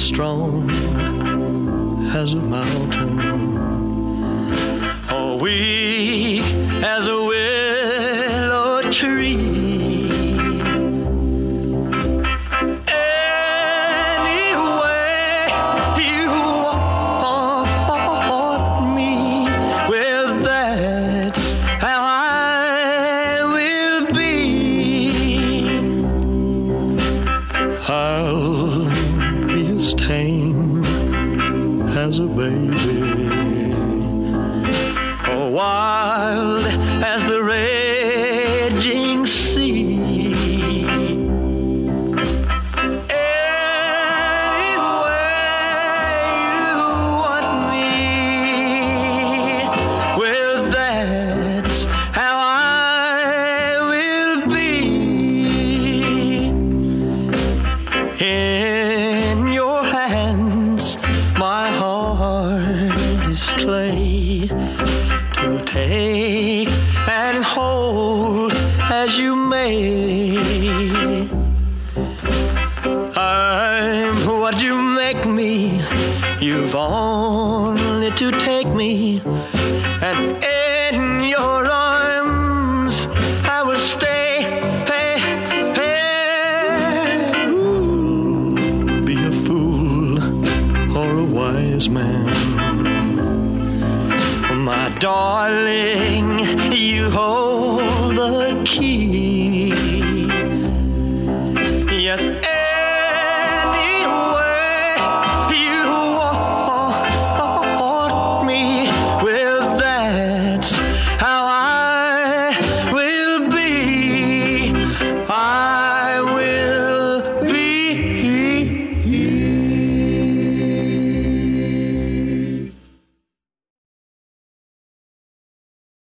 strong as a mountain, or weak as a willow tree. As a baby, or wild as the raging sea. Any way you want me, well, that's how I will be. In your hands, my heart is clay, to take and hold as you may. I'm what you make me. You've only to take me, and in your arms I will stay. Be a fool or a wise man, my darling, you hold the key.